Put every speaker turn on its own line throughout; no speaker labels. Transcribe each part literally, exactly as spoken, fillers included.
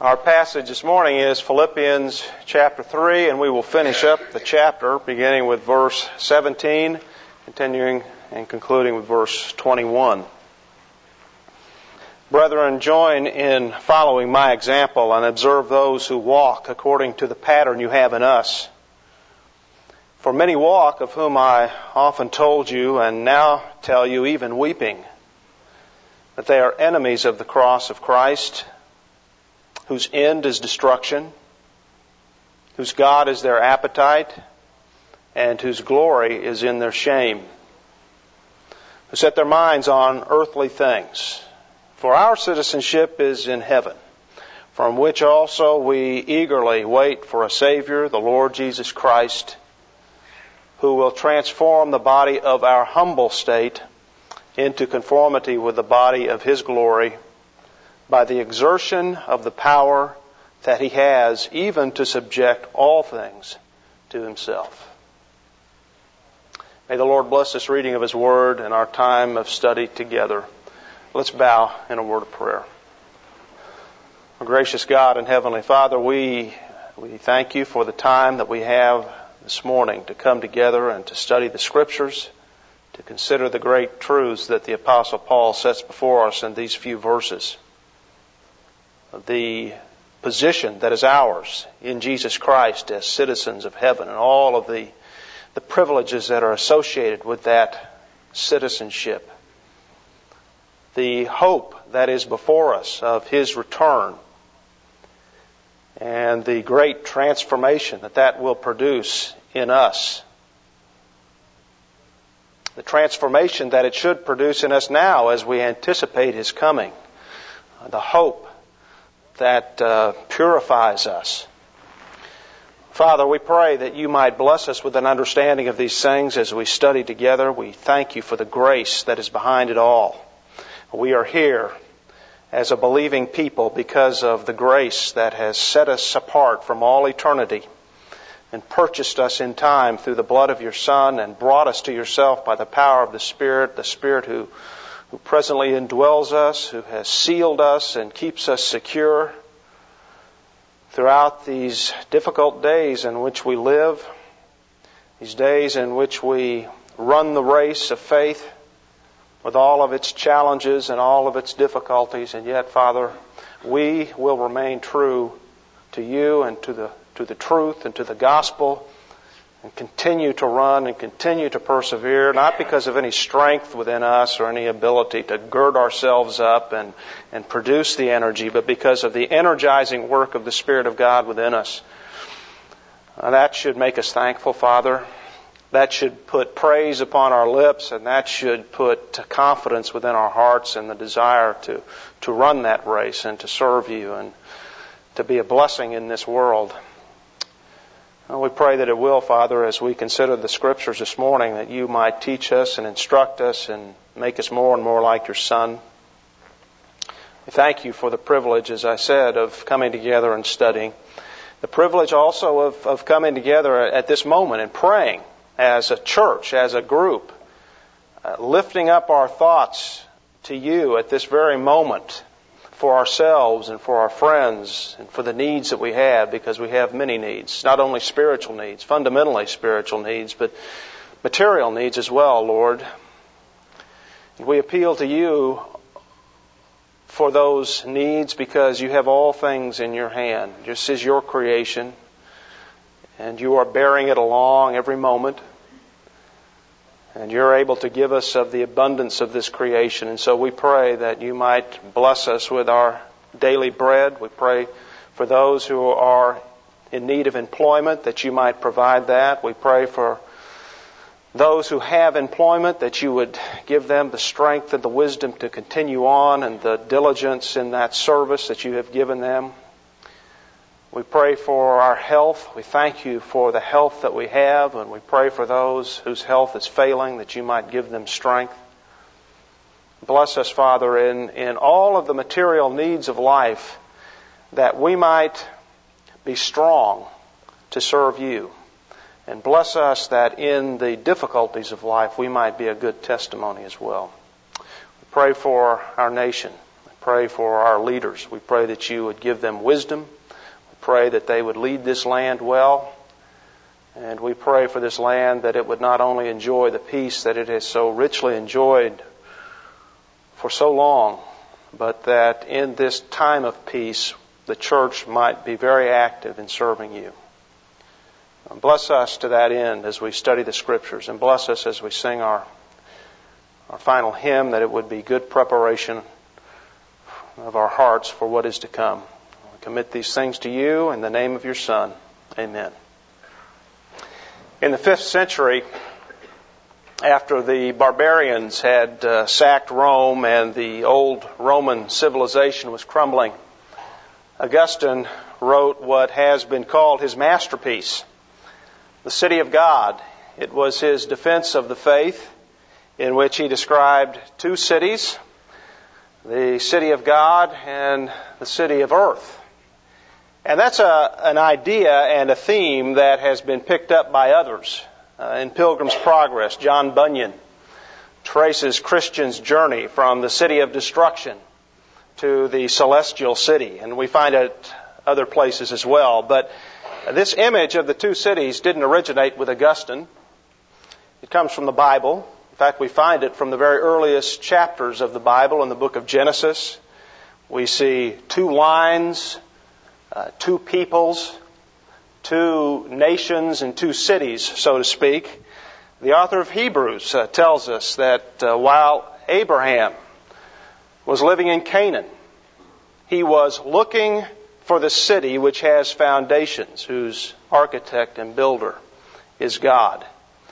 Our passage this morning is Philippians chapter three, and we will finish up the chapter beginning with verse seventeen, continuing and concluding with verse twenty-one. Brethren, join in following my example and observe those who walk according to the pattern you have in us. For many walk, of whom I often told you, and now tell you even weeping, that they are enemies of the cross of Christ, whose end is destruction, whose God is their appetite, and whose glory is in their shame, who set their minds on earthly things. For our citizenship is in heaven, from which also we eagerly wait for a Savior, the Lord Jesus Christ, who will transform the body of our humble state into conformity with the body of His glory, by the exertion of the power that He has even to subject all things to Himself. May the Lord bless this reading of His Word and our time of study together. Let's bow in a word of prayer. Our gracious God and Heavenly Father, we, we thank You for the time that we have this morning to come together and to study the Scriptures, to consider the great truths that the Apostle Paul sets before us in these few verses. The position that is ours in Jesus Christ as citizens of heaven and all of the, the privileges that are associated with that citizenship. The hope that is before us of His return and the great transformation that that will produce in us. The transformation that it should produce in us now as we anticipate His coming. The hope that uh, purifies us. Father, we pray that You might bless us with an understanding of these things as we study together. We thank You for the grace that is behind it all. We are here as a believing people because of the grace that has set us apart from all eternity and purchased us in time through the blood of Your Son and brought us to Yourself by the power of the Spirit, the Spirit who who presently indwells us, who has sealed us and keeps us secure throughout these difficult days in which we live, these days in which we run the race of faith with all of its challenges and all of its difficulties. And yet, Father, we will remain true to You and to the to the truth and to the gospel, and continue to run and continue to persevere, not because of any strength within us or any ability to gird ourselves up and, and produce the energy, but because of the energizing work of the Spirit of God within us. Uh, that should make us thankful, Father. That should put praise upon our lips, and that should put confidence within our hearts and the desire to, to run that race and to serve You and to be a blessing in this world. And we pray that it will, Father, as we consider the Scriptures this morning, that You might teach us and instruct us and make us more and more like Your Son. We thank You for the privilege, as I said, of coming together and studying. The privilege also of, of coming together at this moment and praying as a church, as a group, uh, lifting up our thoughts to You at this very moment, for ourselves and for our friends and for the needs that we have, because we have many needs, not only spiritual needs, fundamentally spiritual needs, but material needs as well, Lord. And we appeal to You for those needs because You have all things in Your hand. This is Your creation, and You are bearing it along every moment. And You're able to give us of the abundance of this creation. And so we pray that You might bless us with our daily bread. We pray for those who are in need of employment, that You might provide that. We pray for those who have employment, that You would give them the strength and the wisdom to continue on and the diligence in that service that You have given them. We pray for our health. We thank You for the health that we have, and we pray for those whose health is failing, that You might give them strength. Bless us, Father, in, in all of the material needs of life, that we might be strong to serve You. And bless us that in the difficulties of life we might be a good testimony as well. We pray for our nation. We Pray for our leaders. We pray that you would give them wisdom. We pray that they would lead this land well. And we pray for this land that it would not only enjoy the peace that it has so richly enjoyed for so long, but that in this time of peace, the church might be very active in serving you. Bless us to that end as we study the Scriptures, and bless us as we sing our, our final hymn, that it would be good preparation of our hearts for what is to come. We commit these things to you in the name of your Son. Amen. In the fifth century, after the barbarians had uh, sacked Rome and the old Roman civilization was crumbling, Augustine wrote what has been called his masterpiece, The City of God. It was his defense of the faith, in which he described two cities, the city of God and the city of earth. And that's a, an idea and a theme that has been picked up by others. Uh, in Pilgrim's Progress, John Bunyan traces Christians' journey from the city of destruction to the celestial city. And we find it other places as well. But this image of the two cities didn't originate with Augustine. It comes from the Bible. In fact, we find it from the very earliest chapters of the Bible in the book of Genesis. We see two lines, uh, two peoples, two nations, and two cities, so to speak. The author of Hebrews uh, tells us that uh, while Abraham was living in Canaan, he was looking for the city which has foundations, whose architect and builder is God.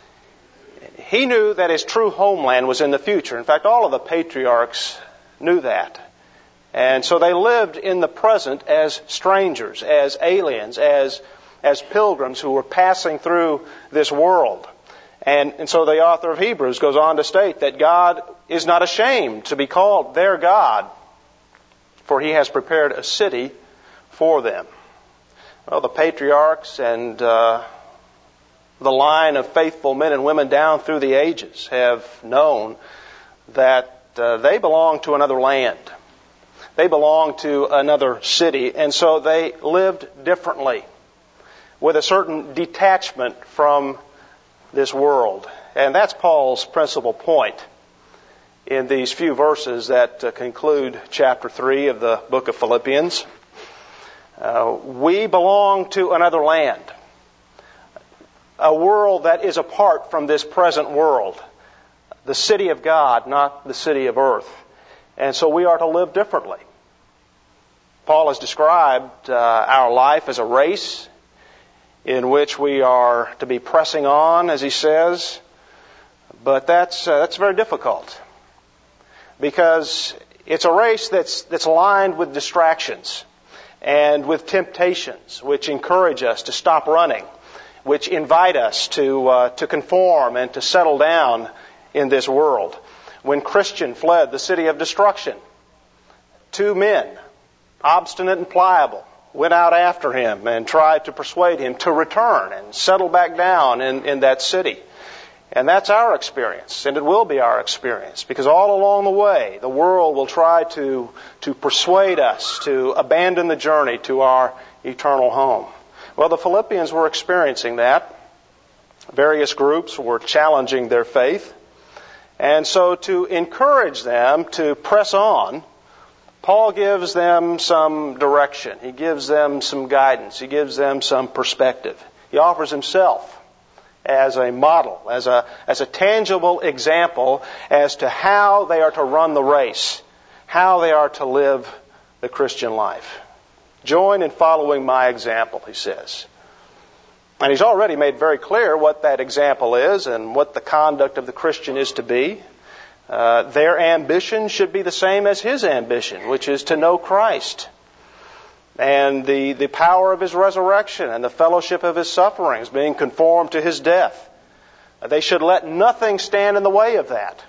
He knew that his true homeland was in the future. In fact, all of the patriarchs knew that. And so they lived in the present as strangers, as aliens, as, as pilgrims who were passing through this world. And, and so the author of Hebrews goes on to state that God is not ashamed to be called their God, for He has prepared a city for them. Well, the patriarchs and uh, the line of faithful men and women down through the ages have known that uh, they belong to another land. They belong to another city, and so they lived differently, with a certain detachment from this world. And that's Paul's principal point in these few verses that uh, conclude chapter three of the book of Philippians. Uh, we belong to another land, a world that is apart from this present world, the city of God, not the city of earth. And so we are to live differently. Paul has described uh, our life as a race in which we are to be pressing on, as he says, but that's uh, that's very difficult, because it's a race that's that's lined with distractions and with temptations which encourage us to stop running, which invite us to uh, to conform and to settle down in this world. When Christian fled the city of destruction, two men, obstinate and pliable, went out after him and tried to persuade him to return and settle back down in, in that city. And that's our experience, and it will be our experience, because all along the way, the world will try to, to persuade us to abandon the journey to our eternal home. Well, the Philippians were experiencing that. Various groups were challenging their faith. And so to encourage them to press on, Paul gives them some direction. He gives them some guidance. He gives them some perspective. He offers himself as a model, as a, as a tangible example as to how they are to run the race, how they are to live the Christian life. Join in following my example, he says. And he's already made very clear what that example is and what the conduct of the Christian is to be. Uh, their ambition should be the same as his ambition, which is to know Christ and the, the power of His resurrection and the fellowship of His sufferings, being conformed to His death. They should let nothing stand in the way of that.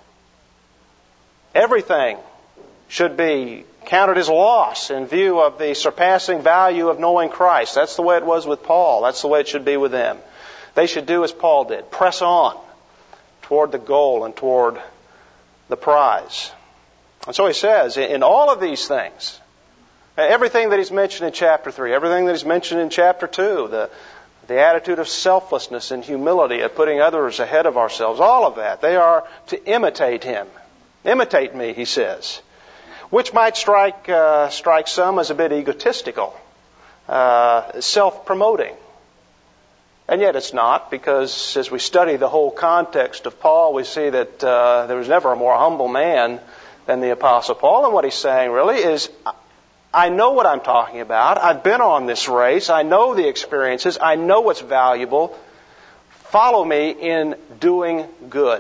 Everything should be counted as loss in view of the surpassing value of knowing Christ. That's the way it was with Paul. That's the way it should be with them. They should do as Paul did, press on toward the goal and toward the prize. And so he says, in all of these things, everything that he's mentioned in chapter three, everything that he's mentioned in chapter two, the, the attitude of selflessness and humility, of putting others ahead of ourselves, all of that, they are to imitate him. Imitate me, he says, which might strike uh, strike some as a bit egotistical, uh, self-promoting. And yet it's not, because as we study the whole context of Paul, we see that uh, there was never a more humble man than the Apostle Paul. And what he's saying really is, I know what I'm talking about. I've been on this race. I know the experiences. I know what's valuable. Follow me in doing good.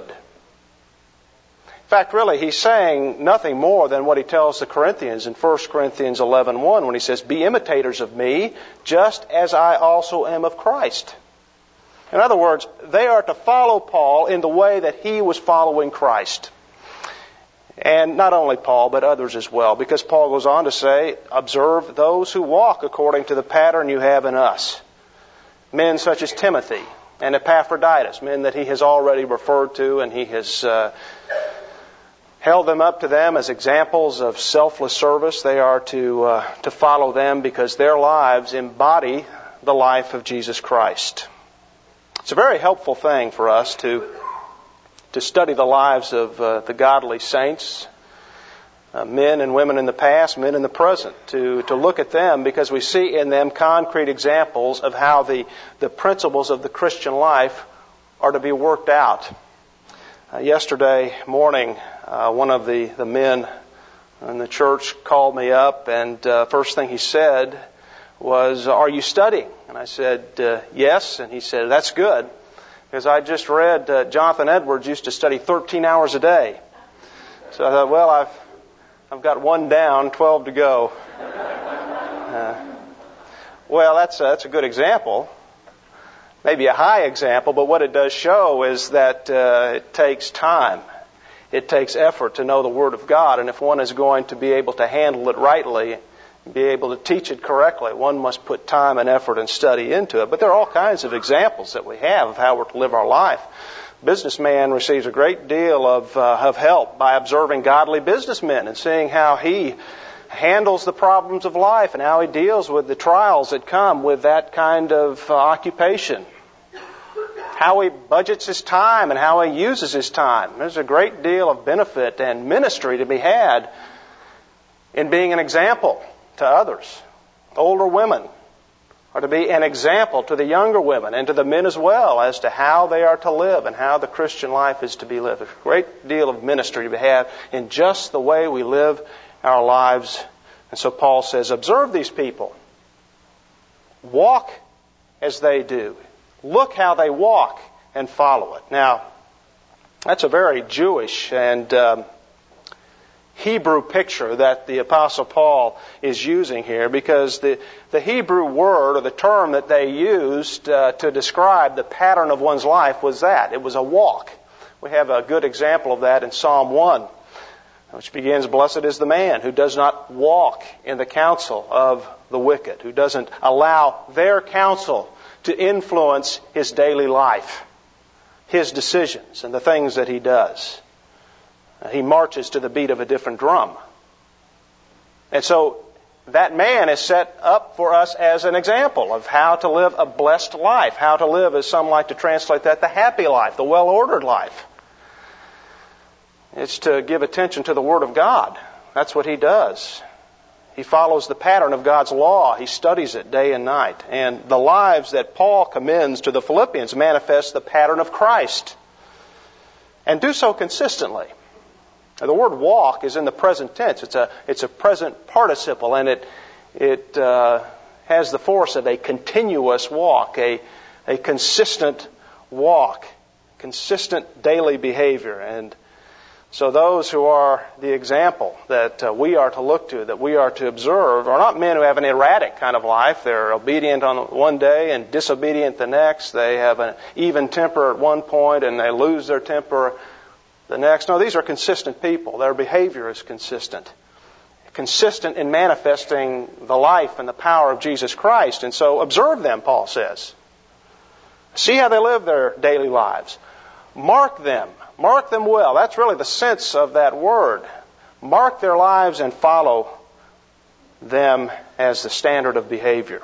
In fact, really, he's saying nothing more than what he tells the Corinthians in First Corinthians eleven one when he says, be imitators of me, just as I also am of Christ. In other words, they are to follow Paul in the way that he was following Christ. And not only Paul, but others as well, because Paul goes on to say, observe those who walk according to the pattern you have in us. Men such as Timothy and Epaphroditus, men that he has already referred to, and he has uh, held them up to them as examples of selfless service. They are to uh, to follow them because their lives embody the life of Jesus Christ. It's a very helpful thing for us to to study the lives of uh, the godly saints, uh, men and women in the past, men in the present, to, to look at them because we see in them concrete examples of how the, the principles of the Christian life are to be worked out. Uh, yesterday morning, uh, one of the, the men in the church called me up, and uh, first thing he said was, are you studying? And I said, uh, yes. And he said, that's good. Because I just read uh, Jonathan Edwards used to study thirteen hours a day. So I thought, well, I've I've got one down, twelve to go. Uh, well, that's a, that's a good example. Maybe a high example, but what it does show is that uh, it takes time. It takes effort to know the Word of God. And if one is going to be able to handle it rightly, be able to teach it correctly, one must put time and effort and study into it. But there are all kinds of examples that we have of how we're to live our life. Businessman receives a great deal of, uh, of help by observing godly businessmen and seeing how he handles the problems of life and how he deals with the trials that come with that kind of uh, occupation. How he budgets his time and how he uses his time. There's a great deal of benefit and ministry to be had in being an example to others. Older women are to be an example to the younger women and to the men as well as to how they are to live and how the Christian life is to be lived. There's a great deal of ministry to have in just the way we live our lives. And so Paul says, observe these people. Walk as they do. Look how they walk and follow it. Now, that's a very Jewish and um, Hebrew picture that the Apostle Paul is using here, because the, the Hebrew word or the term that they used uh, to describe the pattern of one's life was that. It was a walk. We have a good example of that in Psalm one, which begins, blessed is the man who does not walk in the counsel of the wicked, who doesn't allow their counsel to influence his daily life, his decisions, and the things that he does. He marches to the beat of a different drum. And so that man is set up for us as an example of how to live a blessed life, how to live, as some like to translate that, the happy life, the well-ordered life. It's to give attention to the Word of God. That's what he does. He follows the pattern of God's law. He studies it day and night. And the lives that Paul commends to the Philippians manifest the pattern of Christ. And do so consistently. Now, the word walk is in the present tense. It's a it's a present participle, and it it uh, has the force of a continuous walk, a a consistent walk, consistent daily behavior. And so those who are the example that uh, we are to look to, that we are to observe, are not men who have an erratic kind of life. They're obedient on one day and disobedient the next. They have an even temper at one point and they lose their temper the next. No, these are consistent people. Their behavior is consistent. Consistent in manifesting the life and the power of Jesus Christ. And so observe them, Paul says. See how they live their daily lives. Mark them. Mark them well. That's really the sense of that word. mark their lives and follow them as the standard of behavior.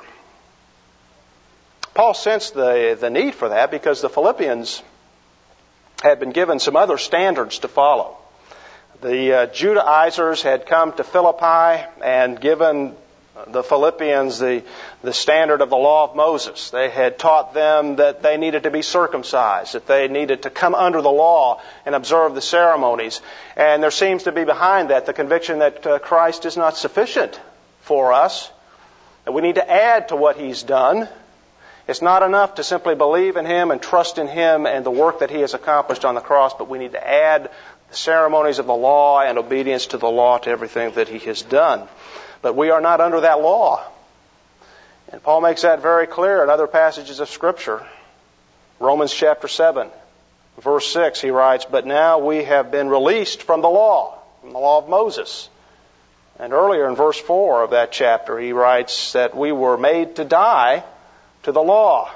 Paul sensed the, the need for that because the Philippians had been given some other standards to follow. The uh, Judaizers had come to Philippi and given the Philippians the, the standard of the law of Moses. They had taught them that they needed to be circumcised, that they needed to come under the law and observe the ceremonies. And there seems to be behind that the conviction that uh, Christ is not sufficient for us, that we need to add to what He's done. It's not enough to simply believe in Him and trust in Him and the work that He has accomplished on the cross, but we need to add the ceremonies of the law and obedience to the law to everything that He has done. But we are not under that law. And Paul makes that very clear in other passages of Scripture. Romans chapter seven, verse six, he writes, "But now we have been released from the law, from the law of Moses." And earlier in verse four of that chapter, he writes that we were made to die to the law.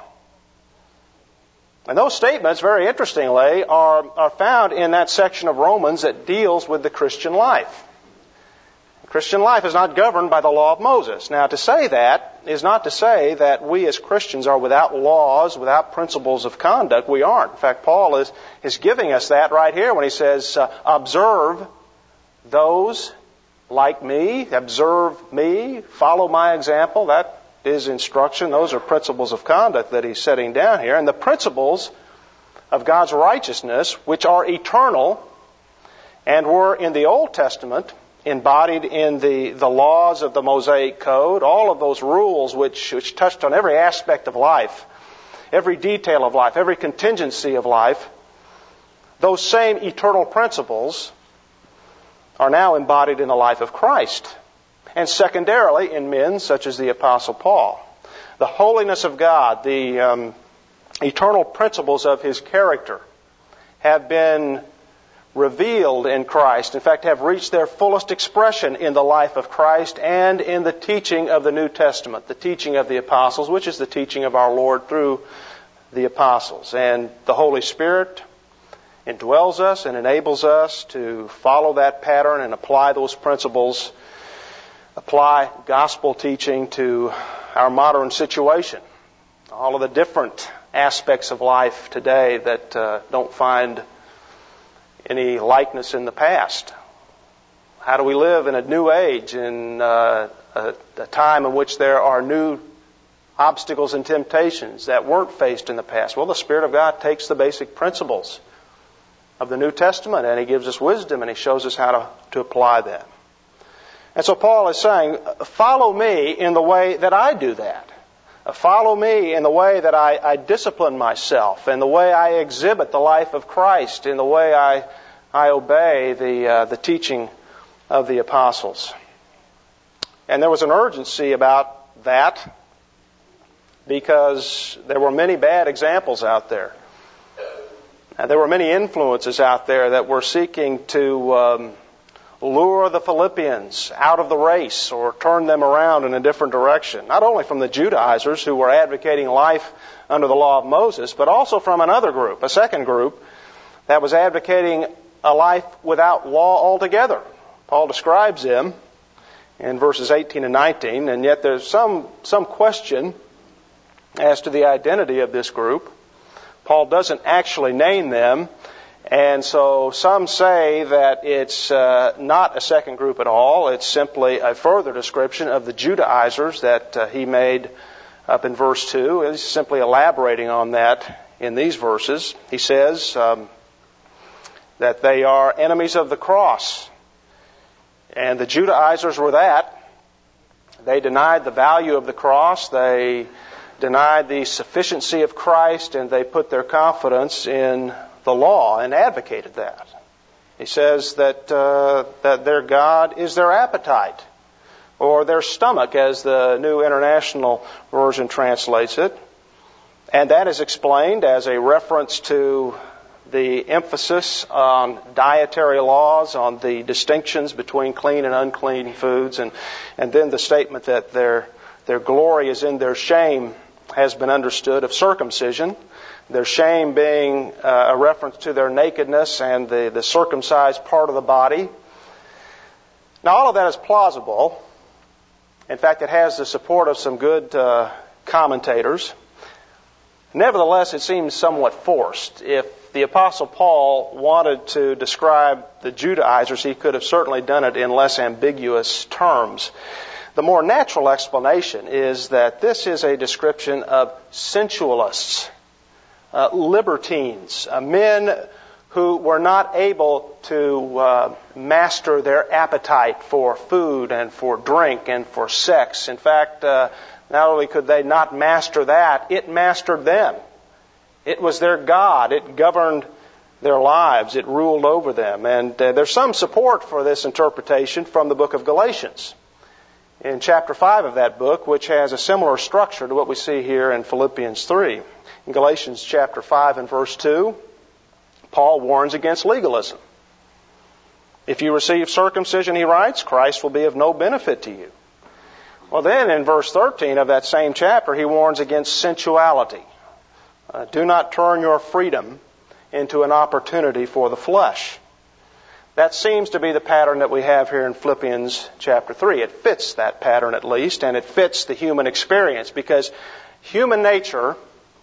And those statements, very interestingly, are, are found in that section of Romans that deals with the Christian life. Christian life is not governed by the law of Moses. Now, to say that is not to say that we as Christians are without laws, without principles of conduct. We aren't. In fact, Paul is, is giving us that right here when he says, uh, observe those like me, observe me, follow my example. That is instruction. Those are principles of conduct that he's setting down here. And the principles of God's righteousness, which are eternal and were in the Old Testament embodied in the, the laws of the Mosaic Code, all of those rules which, which touched on every aspect of life, every detail of life, every contingency of life, those same eternal principles are now embodied in the life of Christ. And secondarily, in men such as the Apostle Paul. The holiness of God, the um, eternal principles of His character have been revealed in Christ. In fact, have reached their fullest expression in the life of Christ and in the teaching of the New Testament, the teaching of the apostles, which is the teaching of our Lord through the apostles. And the Holy Spirit indwells us and enables us to follow that pattern and apply those principles, apply gospel teaching to our modern situation. All of the different aspects of life today that uh, don't find any likeness in the past. How do we live in a new age, in uh, a, a time in which there are new obstacles and temptations that weren't faced in the past? Well, the Spirit of God takes the basic principles of the New Testament and He gives us wisdom and He shows us how to, to apply them. And so Paul is saying, follow me in the way that I do that. Follow me in the way that I, I discipline myself, in the way I exhibit the life of Christ, in the way I, I obey the, uh, the teaching of the apostles. And there was an urgency about that because there were many bad examples out there. And there were many influences out there that were seeking to um, lure the Philippians out of the race or turn them around in a different direction. Not only from the Judaizers who were advocating life under the law of Moses, but also from another group, a second group, that was advocating a life without law altogether. Paul describes them in verses eighteen and nineteen, and yet there's some, some question as to the identity of this group. Paul doesn't actually name them. And so some say that it's uh, not a second group at all. It's simply a further description of the Judaizers that uh, he made up in verse two. He's simply elaborating on that in these verses. He says um, that they are enemies of the cross. And the Judaizers were that. They denied the value of the cross. They denied the sufficiency of Christ, and they put their confidence in the law and advocated that. He says that uh, that their God is their appetite or their stomach, as the New International Version translates it. And that is explained as a reference to the emphasis on dietary laws, on the distinctions between clean and unclean foods, and, and then the statement that their their glory is in their shame has been understood of circumcision. Their shame being uh, a reference to their nakedness and the, the circumcised part of the body. Now, all of that is plausible. In fact, it has the support of some good uh, commentators. Nevertheless, it seems somewhat forced. If the Apostle Paul wanted to describe the Judaizers, he could have certainly done it in less ambiguous terms. The more natural explanation is that this is a description of sensualists, uh, libertines, uh, men who were not able to uh, master their appetite for food and for drink and for sex. In fact, uh, not only could they not master that, it mastered them. It was their God. It governed their lives. It ruled over them. And uh, there's some support for this interpretation from the book of Galatians. In chapter five of that book, which has a similar structure to what we see here in Philippians three. In Galatians chapter five and verse two, Paul warns against legalism. If you receive circumcision, he writes, Christ will be of no benefit to you. Well, then in verse thirteen of that same chapter, he warns against sensuality. Uh, do not turn your freedom into an opportunity for the flesh. That seems to be the pattern that we have here in Philippians chapter three. It fits that pattern at least, and it fits the human experience, because human nature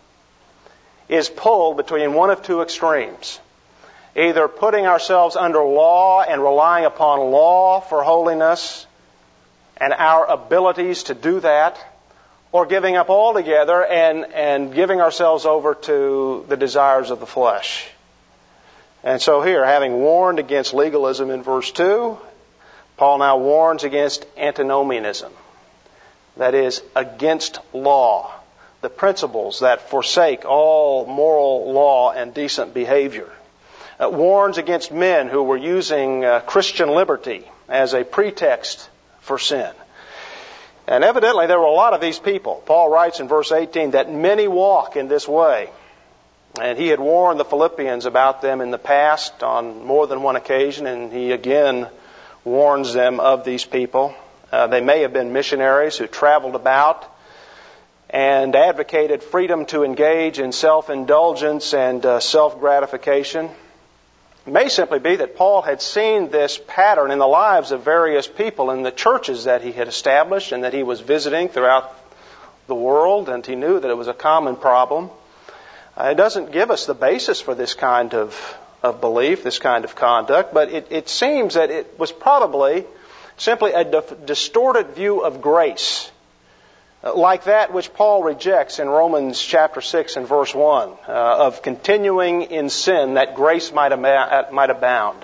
is pulled between one of two extremes. Either putting ourselves under law and relying upon law for holiness and our abilities to do that, or giving up altogether and, and giving ourselves over to the desires of the flesh. And so here, having warned against legalism in verse two, Paul now warns against antinomianism. That is, against law. The principles that forsake all moral law and decent behavior. Uh, warns against men who were using uh, Christian liberty as a pretext for sin. And evidently there were a lot of these people. Paul writes in verse eighteen that many walk in this way. And he had warned the Philippians about them in the past on more than one occasion, and he again warns them of these people. Uh, they may have been missionaries who traveled about and advocated freedom to engage in self-indulgence and uh, self-gratification. It may simply be that Paul had seen this pattern in the lives of various people in the churches that he had established and that he was visiting throughout the world, and he knew that it was a common problem. Uh, it doesn't give us the basis for this kind of, of belief, this kind of conduct, but it, it seems that it was probably simply a dif- distorted view of grace, uh, like that which Paul rejects in Romans chapter six and verse one, uh, of continuing in sin that grace might, ab- might abound,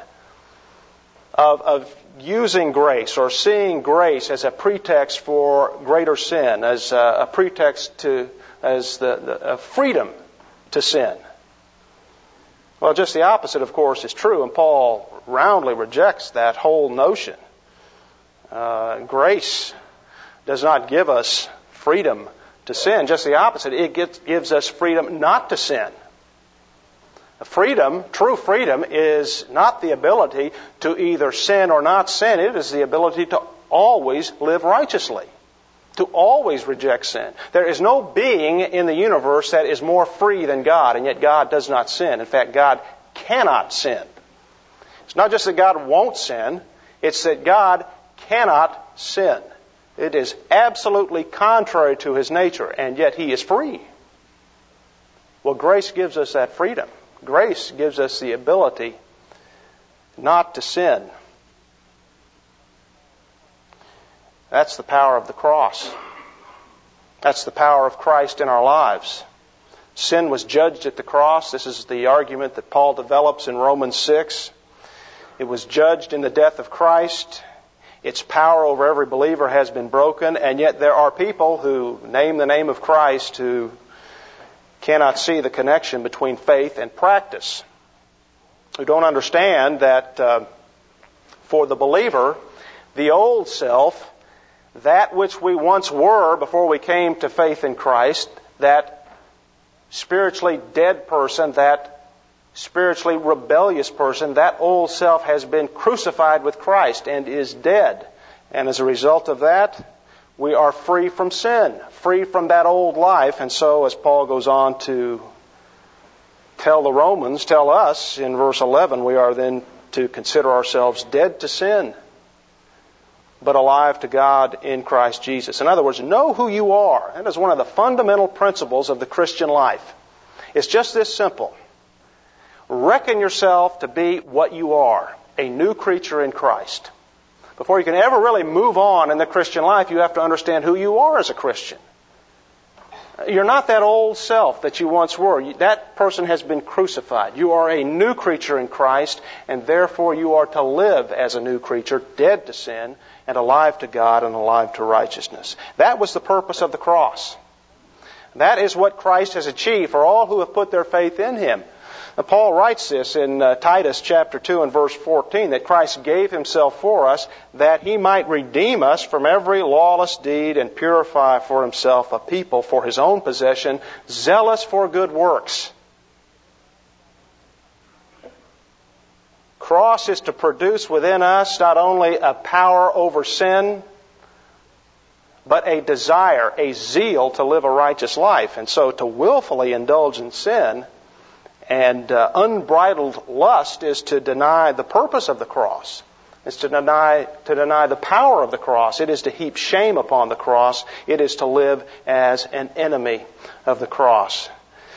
of, of using grace or seeing grace as a pretext for greater sin, as a, a pretext to, as the, the uh, freedom to sin. Well, just the opposite, of course, is true, and Paul roundly rejects that whole notion. Uh, grace does not give us freedom to sin. Just the opposite. It gets, gives us freedom not to sin. Freedom, true freedom, is not the ability to either sin or not sin. It is the ability to always live righteously, to always reject sin. There is no being in the universe that is more free than God, and yet God does not sin. In fact, God cannot sin. It's not just that God won't sin, it's that God cannot sin. It is absolutely contrary to His nature, and yet He is free. Well, grace gives us that freedom. Grace gives us the ability not to sin. That's the power of the cross. That's the power of Christ in our lives. Sin was judged at the cross. This is the argument that Paul develops in Romans six. It was judged in the death of Christ. Its power over every believer has been broken, and yet there are people who name the name of Christ who cannot see the connection between faith and practice, who don't understand that uh, for the believer, the old self, that which we once were before we came to faith in Christ, that spiritually dead person, that spiritually rebellious person, that old self has been crucified with Christ and is dead. And as a result of that, we are free from sin, free from that old life. And so, as Paul goes on to tell the Romans, tell us in verse eleven, we are then to consider ourselves dead to sin but alive to God in Christ Jesus. In other words, know who you are. That is one of the fundamental principles of the Christian life. It's just this simple. Reckon yourself to be what you are, a new creature in Christ. Before you can ever really move on in the Christian life, you have to understand who you are as a Christian. You're not that old self that you once were. That person has been crucified. You are a new creature in Christ, and therefore you are to live as a new creature, dead to sin, and alive to God and alive to righteousness. That was the purpose of the cross. That is what Christ has achieved for all who have put their faith in Him. Now, Paul writes this in uh, Titus chapter two and verse fourteen, that Christ gave Himself for us that He might redeem us from every lawless deed and purify for Himself a people for His own possession, zealous for good works. Cross is to produce within us not only a power over sin, but a desire, a zeal to live a righteous life. And so to willfully indulge in sin and uh, unbridled lust is to deny the purpose of the cross. It's to deny, to deny the power of the cross. It is to heap shame upon the cross. It is to live as an enemy of the cross.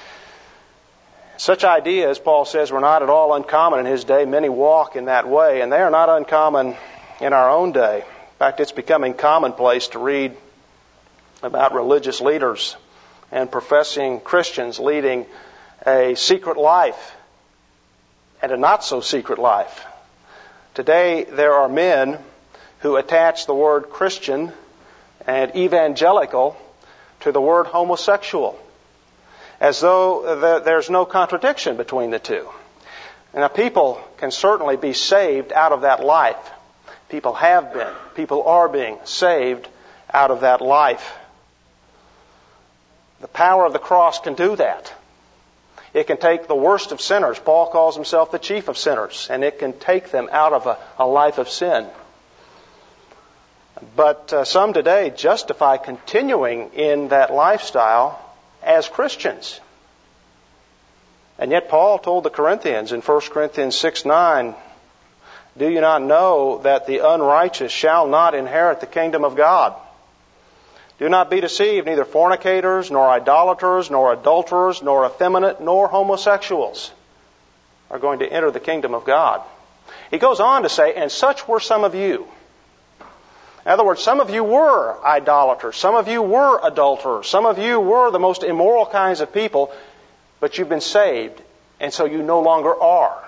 Such ideas, Paul says, were not at all uncommon in his day. Many walk in that way, and they are not uncommon in our own day. In fact, it's becoming commonplace to read about religious leaders and professing Christians leading a secret life and a not-so-secret life. Today, there are men who attach the word Christian and evangelical to the word homosexual, as though there's no contradiction between the two. Now, people can certainly be saved out of that life. People have been. People are being saved out of that life. The power of the cross can do that. It can take the worst of sinners. Paul calls himself the chief of sinners, and it can take them out of a, a life of sin. But uh, some today justify continuing in that lifestyle as Christians. And yet Paul told the Corinthians in First Corinthians six nine, do you not know that the unrighteous shall not inherit the kingdom of God? Do not be deceived, neither fornicators, nor idolaters, nor adulterers, nor effeminate, nor homosexuals are going to enter the kingdom of God. He goes on to say, and such were some of you. In other words, some of you were idolaters, some of you were adulterers, some of you were the most immoral kinds of people, but you've been saved, and so you no longer are.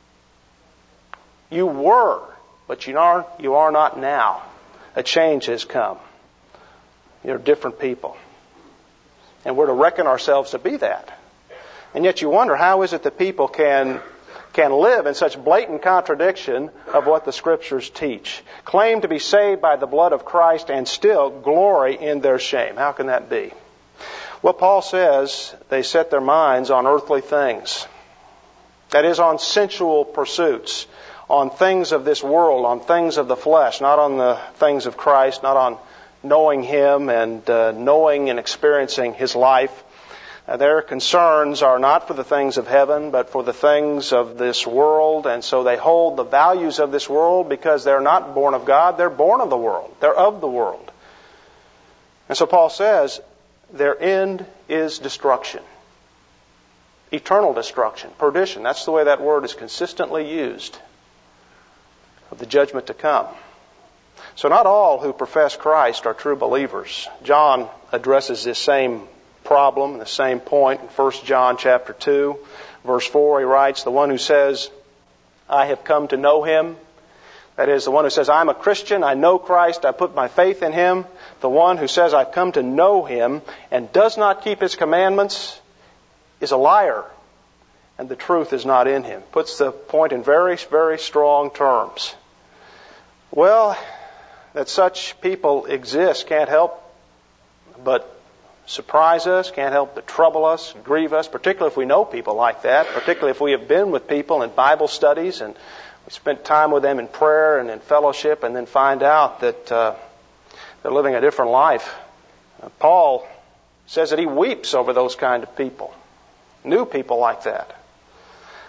You were, but you are, you are not now. A change has come. You're different people. And we're to reckon ourselves to be that. And yet you wonder, how is it that people can, can live in such blatant contradiction of what the Scriptures teach? Claim to be saved by the blood of Christ and still glory in their shame. How can that be? Well, Paul says they set their minds on earthly things. That is, on sensual pursuits, on things of this world, on things of the flesh, not on the things of Christ, not on knowing Him and uh, knowing and experiencing His life. Uh, their concerns are not for the things of heaven, but for the things of this world. And so they hold the values of this world because they're not born of God. They're born of the world. They're of the world. And so Paul says their end is destruction. Eternal destruction, perdition. That's the way that word is consistently used, of the judgment to come. So not all who profess Christ are true believers. John addresses this same problem, the same point in First John chapter two, verse four. He writes, the one who says, I have come to know Him, that is, the one who says, I'm a Christian, I know Christ, I put my faith in Him, the one who says, I've come to know Him and does not keep His commandments is a liar, and the truth is not in him. Puts the point in very, very strong terms. Well, that such people exist can't help but surprise us, can't help but trouble us, grieve us, particularly if we know people like that, particularly if we have been with people in Bible studies and we spent time with them in prayer and in fellowship and then find out that uh, they're living a different life. Uh, Paul says that he weeps over those kind of people, new people like that.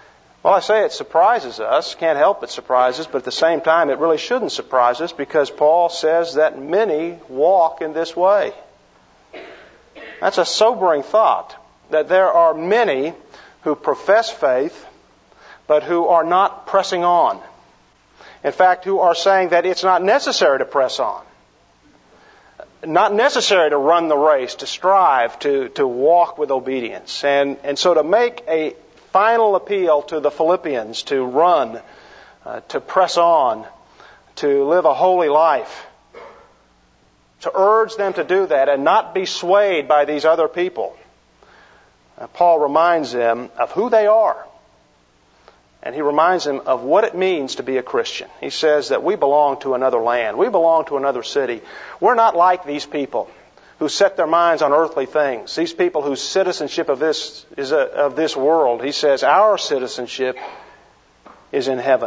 Well, I say it surprises us. Can't help but surprise us, but at the same time, it really shouldn't surprise us because Paul says that many walk in this way. That's a sobering thought, that there are many who profess faith, but who are not pressing on. In fact, who are saying that it's not necessary to press on. Not necessary to run the race, to strive, to, to walk with obedience. And, and so to make a final appeal to the Philippians to run, uh, to press on, to live a holy life, to urge them to do that and not be swayed by these other people. Uh, Paul reminds them of who they are. And he reminds them of what it means to be a Christian. He says that we belong to another land. We belong to another city. We're not like these people who set their minds on earthly things. These people whose citizenship of this is a, of this world. He says our citizenship is in heaven.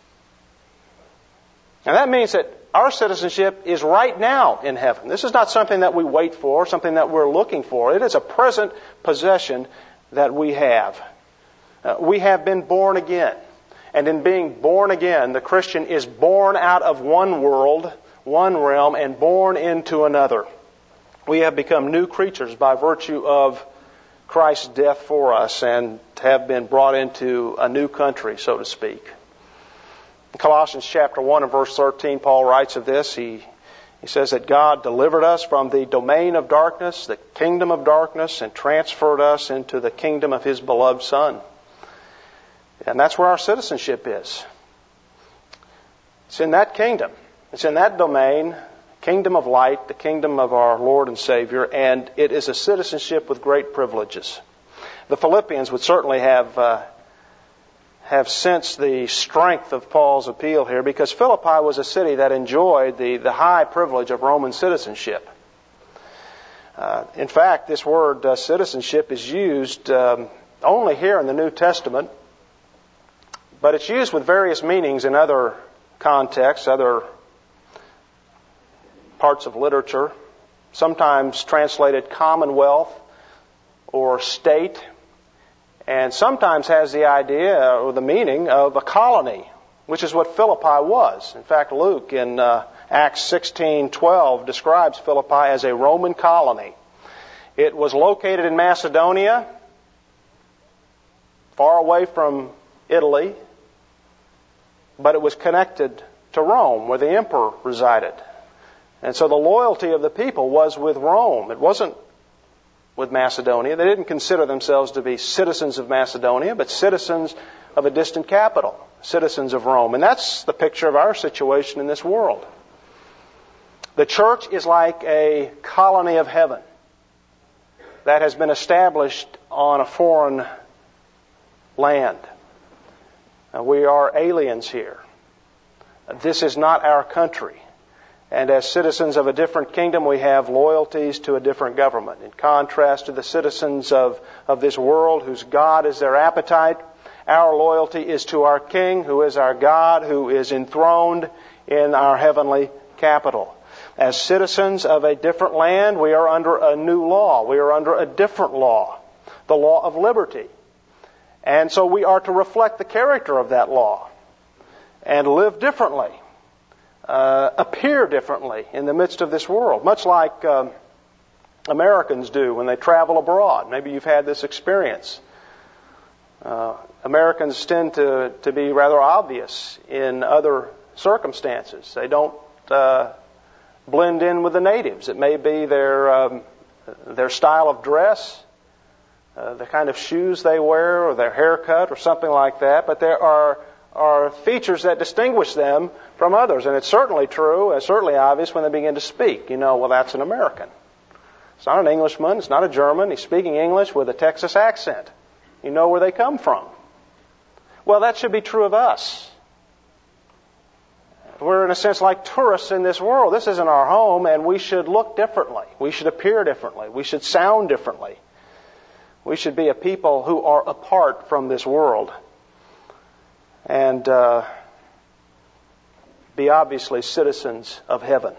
And that means that our citizenship is right now in heaven. This is not something that we wait for, something that we're looking for. It is a present possession that we have. Uh, we have been born again. And in being born again, the Christian is born out of one world, one realm, and born into another. We have become new creatures by virtue of Christ's death for us and have been brought into a new country, so to speak. In Colossians chapter one and verse thirteen, Paul writes of this. He, he says that God delivered us from the domain of darkness, the kingdom of darkness, and transferred us into the kingdom of His beloved Son. And that's where our citizenship is. It's in that kingdom. It's in that domain, kingdom of light, the kingdom of our Lord and Savior, and it is a citizenship with great privileges. The Philippians would certainly have uh, have sensed the strength of Paul's appeal here, because Philippi was a city that enjoyed the, the high privilege of Roman citizenship. Uh, in fact, this word uh, citizenship is used um, only here in the New Testament, but it's used with various meanings in other contexts, other parts of literature, sometimes translated commonwealth or state, and sometimes has the idea or the meaning of a colony, which is what Philippi was. In fact, Luke in uh, Acts sixteen twelve describes Philippi as a Roman colony. It was located in Macedonia, far away from Italy, but it was connected to Rome, where the emperor resided. And so the loyalty of the people was with Rome. It wasn't with Macedonia. They didn't consider themselves to be citizens of Macedonia, but citizens of a distant capital, citizens of Rome. And that's the picture of our situation in this world. The church is like a colony of heaven that has been established on a foreign land. Now, we are aliens here. This is not our country. And as citizens of a different kingdom, we have loyalties to a different government. In contrast to the citizens of, of this world, whose God is their appetite, our loyalty is to our King, who is our God, who is enthroned in our heavenly capital. As citizens of a different land, we are under a new law. We are under a different law, the law of liberty. And so we are to reflect the character of that law and live differently. Uh, appear differently in the midst of this world, much like uh, Americans do when they travel abroad. Maybe you've had this experience. Uh, Americans tend to, to be rather obvious in other circumstances. They don't uh, blend in with the natives. It may be their um, their style of dress, uh, the kind of shoes they wear, or their haircut, or something like that. But there are are features that distinguish them from others. And it's certainly true, it's certainly obvious when they begin to speak. You know, well, that's an American. It's not an Englishman, it's not a German. He's speaking English with a Texas accent. You know where they come from. Well, that should be true of us. We're in a sense like tourists in this world. This isn't our home, and we should look differently. We should appear differently. We should sound differently. We should be a people who are apart from this world. And uh, be obviously citizens of heaven.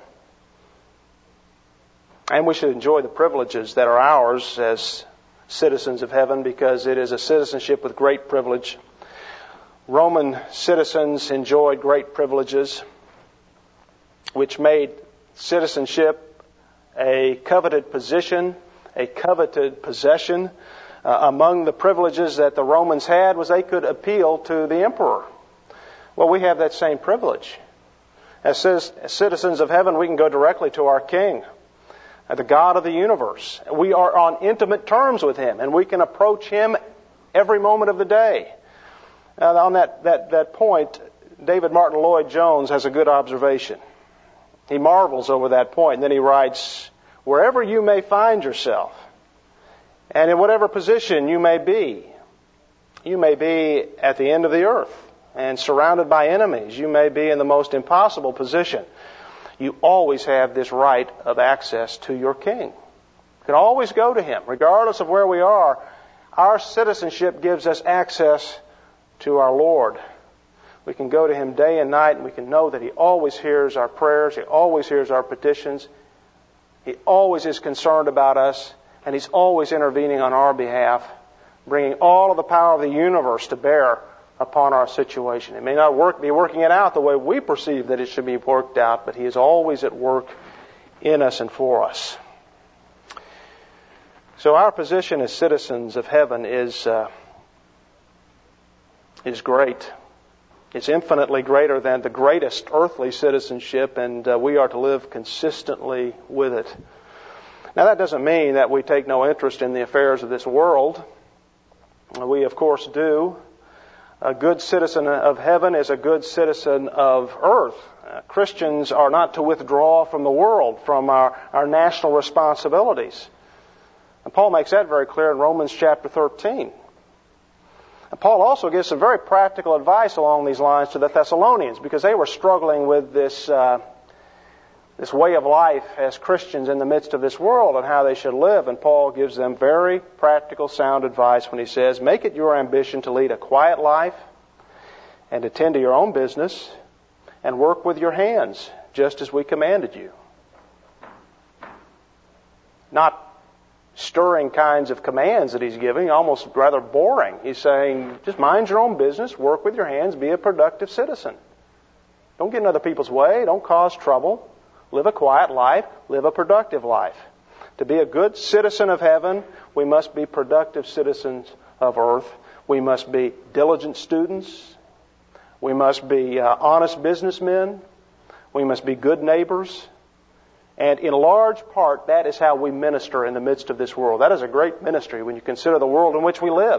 And we should enjoy the privileges that are ours as citizens of heaven, because it is a citizenship with great privilege. Roman citizens enjoyed great privileges, which made citizenship a coveted position, a coveted possession. Uh, among the privileges that the Romans had was they could appeal to the emperor. Well, we have that same privilege. As, as citizens of heaven, we can go directly to our King, the God of the universe. We are on intimate terms with Him, and we can approach Him every moment of the day. Uh, on that, that, that point, David Martin Lloyd-Jones has a good observation. He marvels over that point, and then he writes, "Wherever you may find yourself, and in whatever position you may be, you may be at the end of the earth and surrounded by enemies. You may be in the most impossible position. You always have this right of access to your King. You can always go to Him, regardless of where we are. Our citizenship gives us access to our Lord. We can go to Him day and night, and we can know that He always hears our prayers. He always hears our petitions. He always is concerned about us. And He's always intervening on our behalf, bringing all of the power of the universe to bear upon our situation. It may not work, be working it out the way we perceive that it should be worked out, but He is always at work in us and for us. So our position as citizens of heaven is uh, is great. It's infinitely greater than the greatest earthly citizenship, and uh, we are to live consistently with it. Now, that doesn't mean that we take no interest in the affairs of this world. We, of course, do. A good citizen of heaven is a good citizen of earth. Uh, Christians are not to withdraw from the world, from our, our national responsibilities. And Paul makes that very clear in Romans chapter thirteen. And Paul also gives some very practical advice along these lines to the Thessalonians, because they were struggling with this uh, this way of life as Christians in the midst of this world and how they should live. And Paul gives them very practical, sound advice when he says, "Make it your ambition to lead a quiet life and attend to your own business and work with your hands, just as we commanded you." Not stirring kinds of commands that he's giving, almost rather boring. He's saying, just mind your own business, work with your hands, be a productive citizen. Don't get in other people's way, don't cause trouble. Live a quiet life, live a productive life. To be a good citizen of heaven, we must be productive citizens of earth. We must be diligent students. We must be uh, honest businessmen. We must be good neighbors. And in large part, that is how we minister in the midst of this world. That is a great ministry when you consider the world in which we live.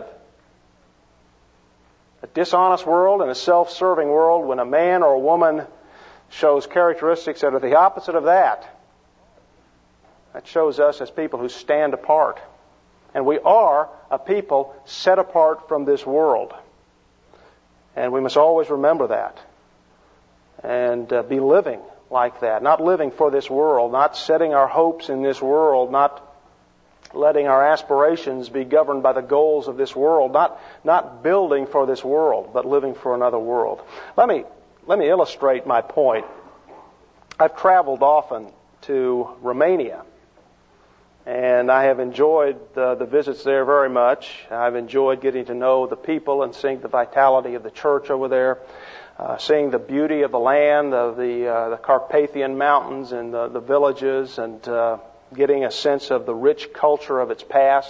A dishonest world and a self-serving world, when a man or a woman shows characteristics that are the opposite of that, that shows us as people who stand apart. And we are a people set apart from this world. And we must always remember that and uh, be living like that. Not living for this world, not setting our hopes in this world, not letting our aspirations be governed by the goals of this world, not not building for this world, but living for another world. Let me let me illustrate my point. I've traveled often to Romania, and I have enjoyed the, the visits there very much. I've enjoyed getting to know the people and seeing the vitality of the church over there. Uh, seeing the beauty of the land, of the uh, the Carpathian Mountains and the, the villages, and uh, getting a sense of the rich culture of its past.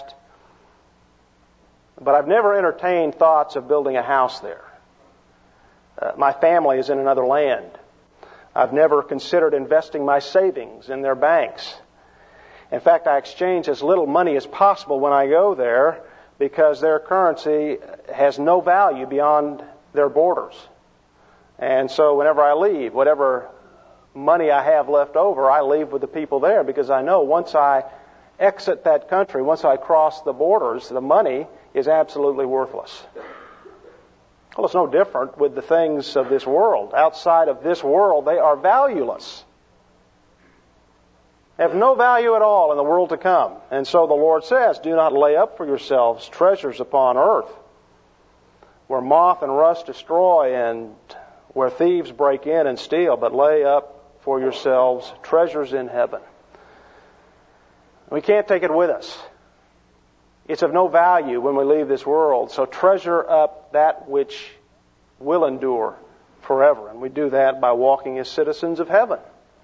But I've never entertained thoughts of building a house there. Uh, my family is in another land. I've never considered investing my savings in their banks. In fact, I exchange as little money as possible when I go there, because their currency has no value beyond their borders. And so whenever I leave, whatever money I have left over, I leave with the people there, because I know once I exit that country, once I cross the borders, the money is absolutely worthless. Well, it's no different with the things of this world. Outside of this world, they are valueless. They have no value at all in the world to come. And so the Lord says, do not lay up for yourselves treasures upon earth, where moth and rust destroy and where thieves break in and steal, but lay up for yourselves treasures in heaven. We can't take it with us. It's of no value when we leave this world. So treasure up that which will endure forever. And we do that by walking as citizens of heaven,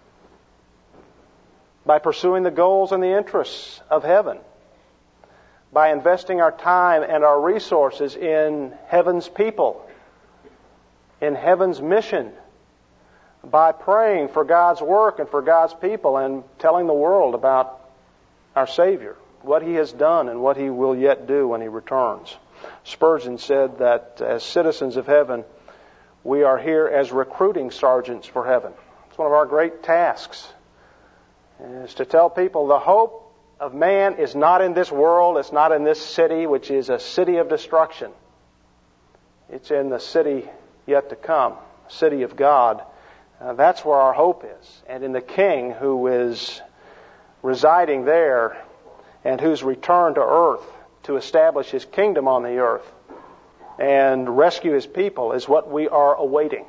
by pursuing the goals and the interests of heaven, by investing our time and our resources in heaven's people, in heaven's mission, by praying for God's work and for God's people and telling the world about our Savior, what He has done and what He will yet do when He returns. Spurgeon said that as citizens of heaven, we are here as recruiting sergeants for heaven. It's one of our great tasks, is to tell people the hope of man is not in this world, it's not in this city, which is a city of destruction. It's in the city yet to come, city of God. Uh, that's where our hope is. And in the King who is residing there and whose return to earth to establish His kingdom on the earth and rescue His people is what we are awaiting.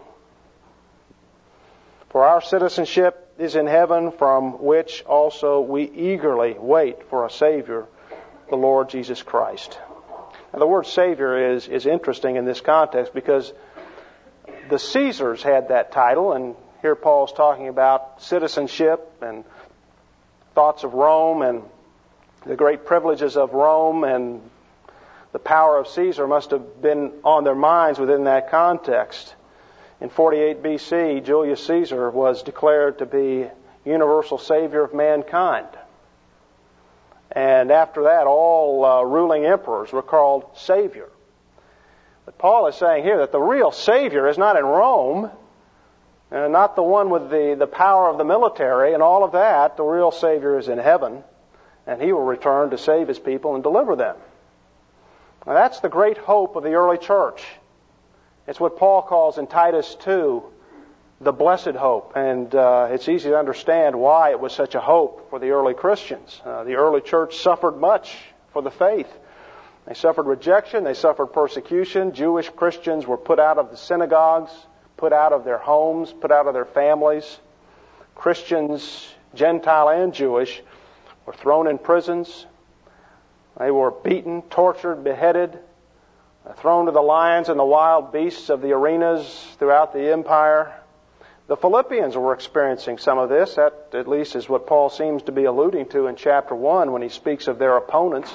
For our citizenship is in heaven, from which also we eagerly wait for a Savior, the Lord Jesus Christ. Now, the word Savior is, is interesting in this context because the Caesars had that title, and here Paul's talking about citizenship and thoughts of Rome and the great privileges of Rome, and the power of Caesar must have been on their minds within that context. In forty-eight B C, Julius Caesar was declared to be universal savior of mankind. And after that, all uh, ruling emperors were called savior. But Paul is saying here that the real savior is not in Rome, and not the one with the, the power of the military and all of that. The real Savior is in heaven, and He will return to save His people and deliver them. Now, that's the great hope of the early church. It's what Paul calls in Titus two, the blessed hope. And uh, it's easy to understand why it was such a hope for the early Christians. Uh, the early church suffered much for the faith. They suffered rejection, they suffered persecution. Jewish Christians were put out of the synagogues, put out of their homes, put out of their families. Christians, Gentile and Jewish, were thrown in prisons. They were beaten, tortured, beheaded, thrown to the lions and the wild beasts of the arenas throughout the empire. The Philippians were experiencing some of this. That, at least, is what Paul seems to be alluding to in chapter one when he speaks of their opponents.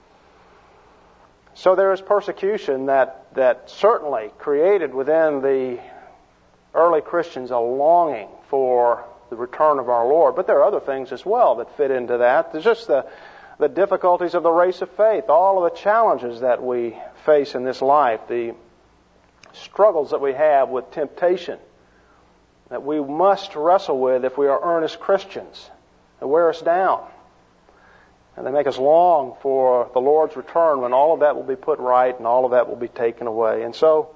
So there is persecution that, that certainly created within the early Christians a longing for the return of our Lord. But there are other things as well that fit into that. There's just the, the difficulties of the race of faith, all of the challenges that we face in this life, the struggles that we have with temptation that we must wrestle with if we are earnest Christians. They wear us down. And they make us long for the Lord's return when all of that will be put right and all of that will be taken away. And so,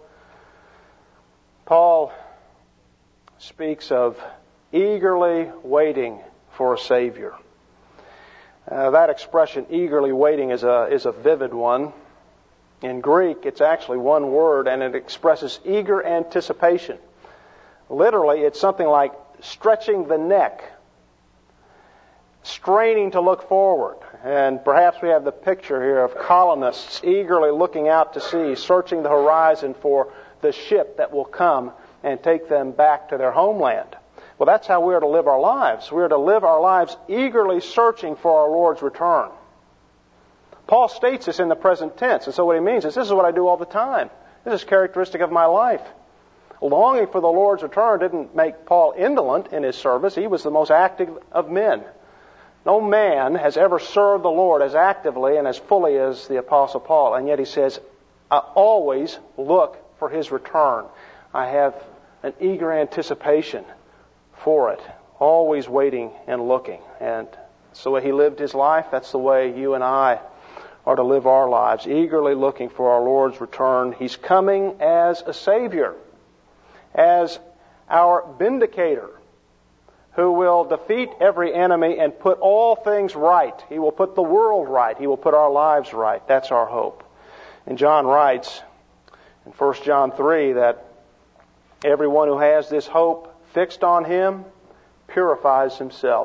Paul speaks of eagerly waiting for a Savior. Uh, that expression, eagerly waiting, is a is a vivid one. In Greek, it's actually one word, and it expresses eager anticipation. Literally, it's something like stretching the neck, straining to look forward. And perhaps we have the picture here of colonists eagerly looking out to sea, searching the horizon for the ship that will come and take them back to their homeland. Well, that's how we are to live our lives. We are to live our lives eagerly searching for our Lord's return. Paul states this in the present tense, and so what he means is this is what I do all the time. This is characteristic of my life. Longing for the Lord's return didn't make Paul indolent in his service. He was the most active of men. No man has ever served the Lord as actively and as fully as the Apostle Paul, and yet he says, I always look for His return. I have an eager anticipation for it, always waiting and looking. And that's the way he lived his life. That's the way you and I are to live our lives, eagerly looking for our Lord's return. He's coming as a Savior, as our vindicator, who will defeat every enemy and put all things right. He will put the world right. He will put our lives right. That's our hope. And John writes in First John three that everyone who has this hope fixed on Him purifies himself.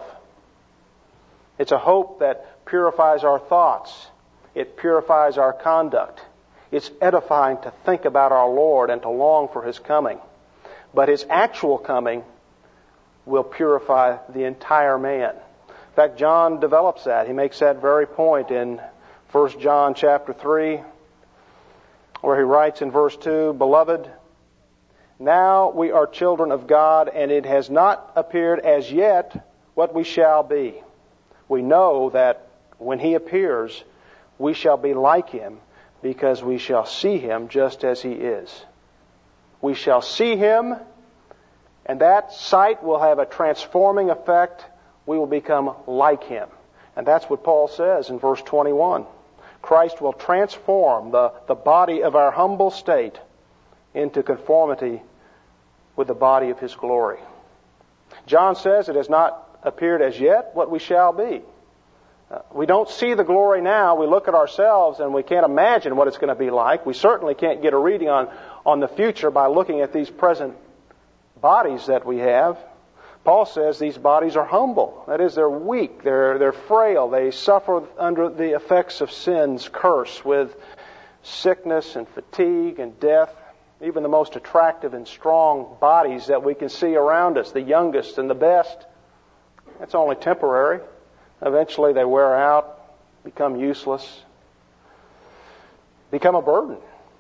It's a hope that purifies our thoughts. It purifies our conduct. It's edifying to think about our Lord and to long for His coming. But His actual coming will purify the entire man. In fact, John develops that. He makes that very point in First John chapter three, where he writes in verse two, "Beloved, now we are children of God, and it has not appeared as yet what we shall be. We know that when He appears, we shall be like Him, because we shall see Him just as He is." We shall see Him, and that sight will have a transforming effect. We will become like Him. And that's what Paul says in verse twenty-one. Christ will transform the, the body of our humble state into conformity with the body of His glory. John says it has not appeared as yet what we shall be. Uh, we don't see the glory now. We look at ourselves and we can't imagine what it's going to be like. We certainly can't get a reading on, on the future by looking at these present bodies that we have. Paul says these bodies are humble. That is, they're weak, they're, they're frail, they suffer under the effects of sin's curse with sickness and fatigue and death. Even the most attractive and strong bodies that we can see around us, the youngest and the best, it's only temporary. Eventually they wear out, become useless, become a burden.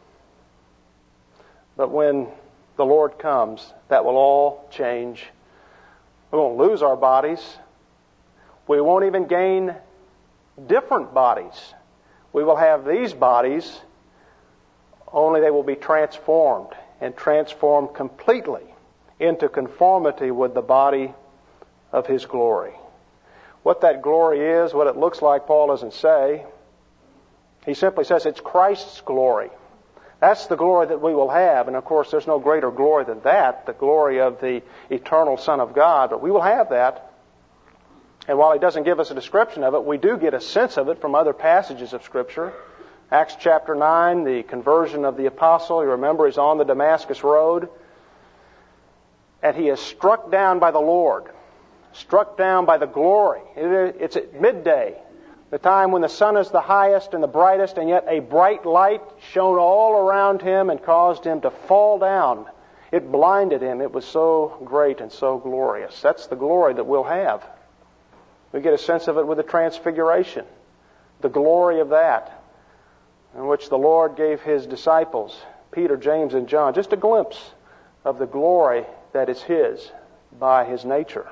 But when the Lord comes, that will all change. We won't lose our bodies. We won't even gain different bodies. We will have these bodies, only they will be transformed and transformed completely into conformity with the body of His glory. What that glory is, what it looks like, Paul doesn't say. He simply says it's Christ's glory. That's the glory that we will have. And of course, there's no greater glory than that, the glory of the eternal Son of God. But we will have that. And while he doesn't give us a description of it, we do get a sense of it from other passages of Scripture. Acts chapter nine, the conversion of the apostle. You remember he's on the Damascus road. And he is struck down by the Lord. Struck down by the glory. It's at midday, the time when the sun is the highest and the brightest, and yet a bright light shone all around him and caused him to fall down. It blinded him. It was so great and so glorious. That's the glory that we'll have. We get a sense of it with the transfiguration. The glory of that, in which the Lord gave His disciples, Peter, James, and John, just a glimpse of the glory that is His by His nature.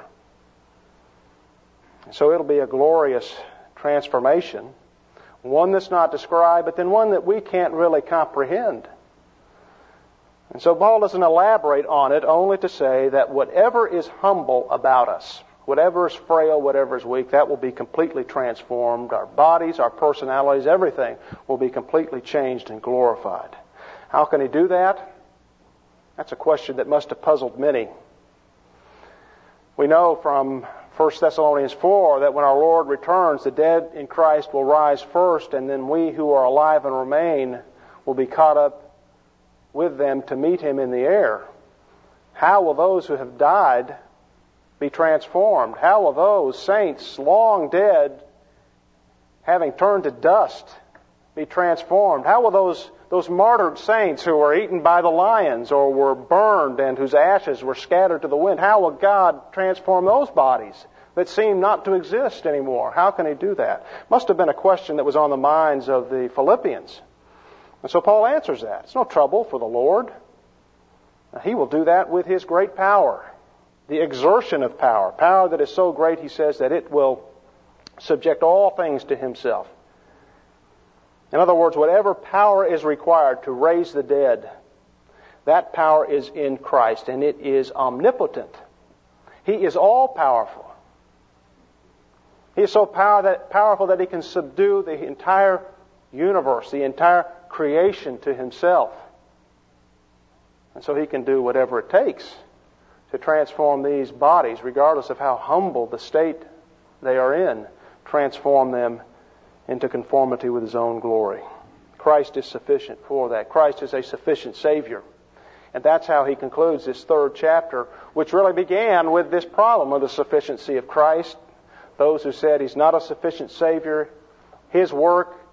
So it'll be a glorious transformation, one that's not described, but then one that we can't really comprehend. And so Paul doesn't elaborate on it, only to say that whatever is humble about us, whatever is frail, whatever is weak, that will be completely transformed. Our bodies, our personalities, everything will be completely changed and glorified. How can he do that? That's a question that must have puzzled many. We know from First Thessalonians four that when our Lord returns, the dead in Christ will rise first, and then we who are alive and remain will be caught up with them to meet Him in the air. How will those who have died be transformed? How will those saints long dead, having turned to dust, be transformed? How will those those martyred saints who were eaten by the lions or were burned and whose ashes were scattered to the wind, how will God transform those bodies that seem not to exist anymore? How can He do that? Must have been a question that was on the minds of the Philippians. And so Paul answers that. It's no trouble for the Lord. He will do that with His great power. The exertion of power. Power that is so great, he says, that it will subject all things to Himself. In other words, whatever power is required to raise the dead, that power is in Christ, and it is omnipotent. He is all-powerful. He is so power that, powerful that He can subdue the entire universe, the entire creation to Himself. And so He can do whatever it takes to transform these bodies, regardless of how humble the state they are in, transform them into conformity with His own glory. Christ is sufficient for that. Christ is a sufficient Savior. And that's how he concludes this third chapter, which really began with this problem of the sufficiency of Christ. Those who said He's not a sufficient Savior, His work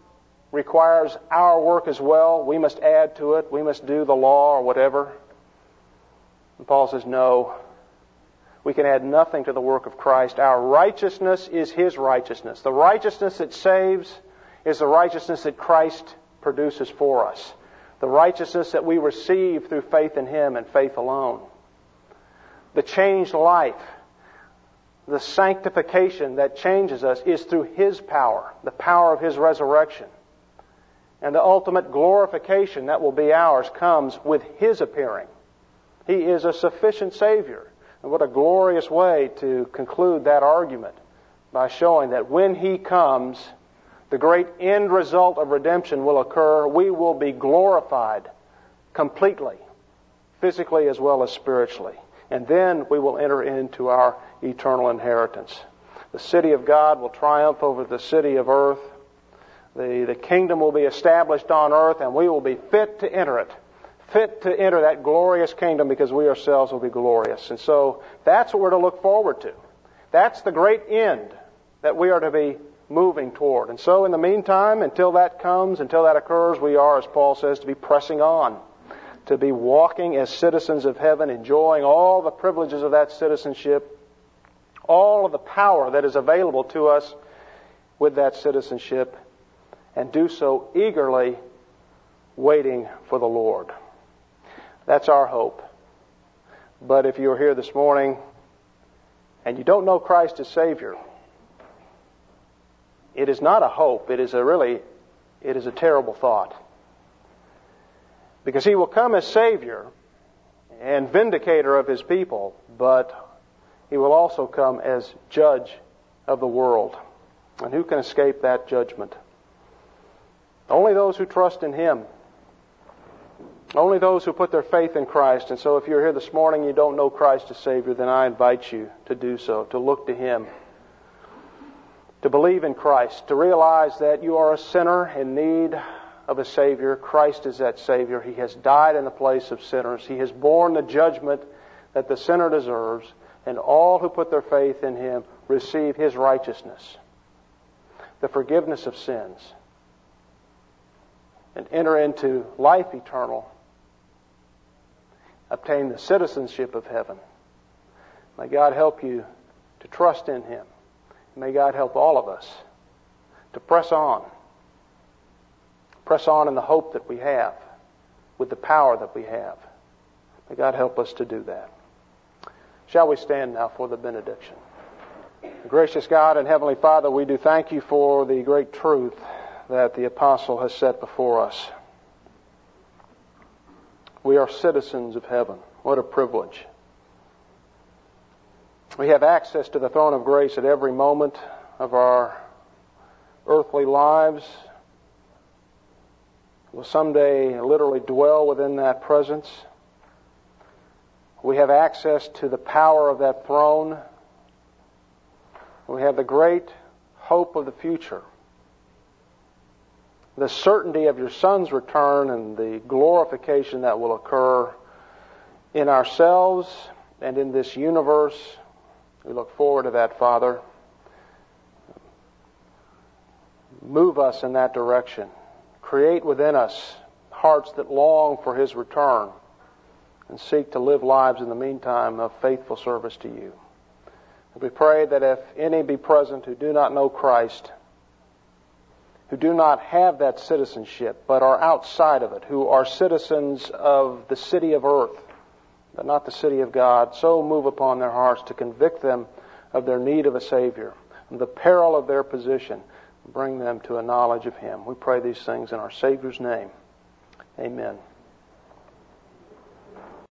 requires our work as well. We must add to it. We must do the law or whatever. And Paul says, no, we can add nothing to the work of Christ. Our righteousness is His righteousness. The righteousness that saves is the righteousness that Christ produces for us. The righteousness that we receive through faith in Him and faith alone. The changed life, the sanctification that changes us is through His power, the power of His resurrection. And the ultimate glorification that will be ours comes with His appearing. He is a sufficient Savior. And what a glorious way to conclude that argument by showing that when He comes, the great end result of redemption will occur. We will be glorified completely, physically as well as spiritually. And then we will enter into our eternal inheritance. The city of God will triumph over the city of earth. The, the kingdom will be established on earth, and we will be fit to enter it. Fit to enter that glorious kingdom because we ourselves will be glorious. And so that's what we're to look forward to. That's the great end that we are to be moving toward. And so in the meantime, until that comes, until that occurs, we are, as Paul says, to be pressing on. To be walking as citizens of heaven, enjoying all the privileges of that citizenship, all of the power that is available to us with that citizenship, and do so eagerly, waiting for the Lord. That's our hope. But if you're here this morning and you don't know Christ as Savior, it is not a hope. It is a really, it is a terrible thought. Because He will come as Savior and vindicator of His people, but He will also come as Judge of the world. And who can escape that judgment? Only those who trust in Him. Only those who put their faith in Christ. And so if you're here this morning and you don't know Christ as Savior, then I invite you to do so, to look to Him, to believe in Christ, to realize that you are a sinner in need of a Savior. Christ is that Savior. He has died in the place of sinners. He has borne the judgment that the sinner deserves, and all who put their faith in Him receive His righteousness, the forgiveness of sins, and enter into life eternal, obtain the citizenship of heaven. May God help you to trust in Him. May God help all of us to press on. Press on in the hope that we have, with the power that we have. May God help us to do that. Shall we stand now for the benediction? Gracious God and Heavenly Father, we do thank You for the great truth that the Apostle has set before us. We are citizens of heaven. What a privilege. We have access to the throne of grace at every moment of our earthly lives. We'll someday literally dwell within that presence. We have access to the power of that throne. We have the great hope of the future. The certainty of Your Son's return and the glorification that will occur in ourselves and in this universe. We look forward to that, Father. Move us in that direction. Create within us hearts that long for His return and seek to live lives in the meantime of faithful service to You. And we pray that if any be present who do not know Christ, who do not have that citizenship but are outside of it, who are citizens of the city of earth, but not the city of God, so move upon their hearts to convict them of their need of a Savior, and the peril of their position, bring them to a knowledge of Him. We pray these things in our Savior's name. Amen.